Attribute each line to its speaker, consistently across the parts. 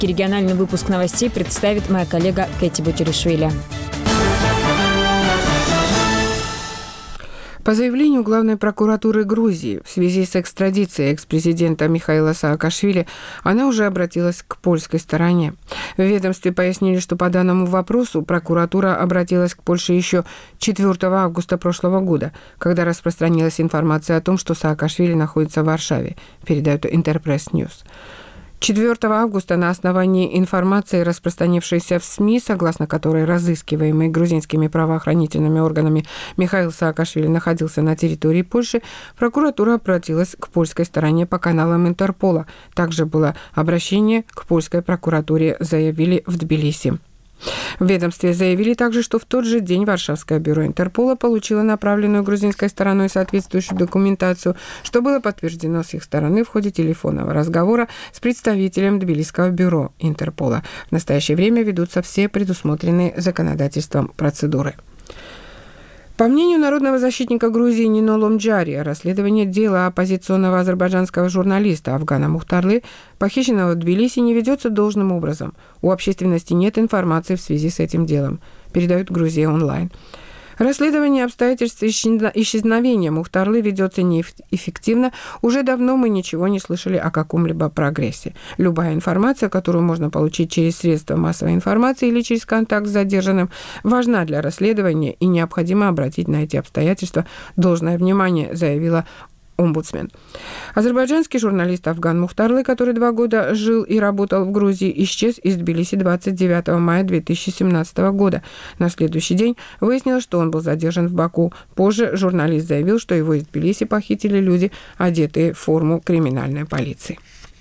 Speaker 1: Региональный выпуск новостей представит моя коллега Кэти Бутеришвили.
Speaker 2: По заявлению Главной прокуратуры Грузии в связи с экстрадицией экс-президента Михаила Саакашвили, она уже обратилась к польской стороне. В ведомстве пояснили, что по данному вопросу прокуратура обратилась к Польше еще 4 августа прошлого года, когда распространилась информация о том, что Саакашвили находится в Варшаве, передает Интерпресс Ньюс. 4 августа на основании информации, распространившейся в СМИ, согласно которой разыскиваемый грузинскими правоохранительными органами Михаил Саакашвили находился на территории Польши, прокуратура обратилась к польской стороне по каналам Интерпола. Также было обращение к польской прокуратуре, заявили в Тбилиси. В ведомстве заявили также, что в тот же день Варшавское бюро Интерпола получило направленную грузинской стороной соответствующую документацию, что было подтверждено с их стороны в ходе телефонного разговора с представителем Тбилисского бюро Интерпола. В настоящее время ведутся все предусмотренные законодательством процедуры. По мнению народного защитника Грузии Нино Ломджария, расследование дела оппозиционного азербайджанского журналиста Афгана Мухтарлы, похищенного в Тбилиси, не ведется должным образом. У общественности нет информации в связи с этим делом, передает Грузия онлайн. Расследование обстоятельств исчезновения Мухтарлы ведется неэффективно. Уже давно мы ничего не слышали о каком-либо прогрессе. Любая информация, которую можно получить через средства массовой информации или через контакт с задержанным, важна для расследования и необходимо обратить на эти обстоятельства должное внимание, заявила омбудсмен. Азербайджанский журналист Афган Мухтарлы, который 2 года жил и работал в Грузии, исчез из Тбилиси 29 мая 2017 года. На следующий день выяснилось, что он был задержан в Баку. Позже журналист заявил, что его из Тбилиси похитили люди, одетые в форму криминальной полиции.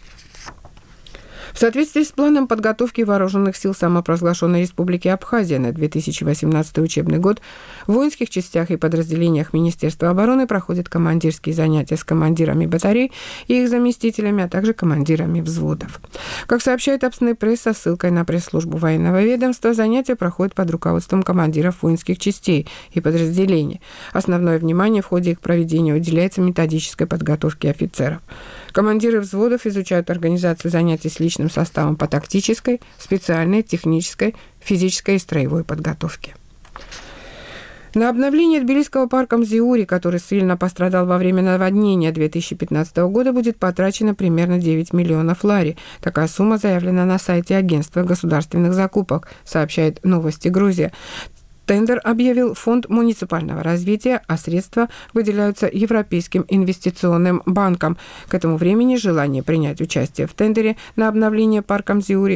Speaker 2: В соответствии с планом подготовки вооруженных сил самопровозглашенной Республики Абхазия на 2018 учебный год в воинских частях и подразделениях Министерства обороны проходят командирские занятия с командирами батарей и их заместителями, а также командирами взводов. Как сообщает Апсны пресс со ссылкой на пресс-службу военного ведомства, занятия проходят под руководством командиров воинских частей и подразделений. Основное внимание в ходе их проведения уделяется методической подготовке офицеров. Командиры взводов изучают организацию занятий с личным составом по тактической, специальной, технической, физической и строевой подготовке. На обновление Тбилисского парка Мзиури, который сильно пострадал во время наводнения 2015 года, будет потрачено примерно 9 миллионов лари. Такая сумма заявлена на сайте Агентства государственных закупок, сообщает «Новости Грузия». Тендер объявил Фонд муниципального развития, а средства выделяются Европейским инвестиционным банком. К этому времени желание принять участие в тендере на обновление парка Мзиури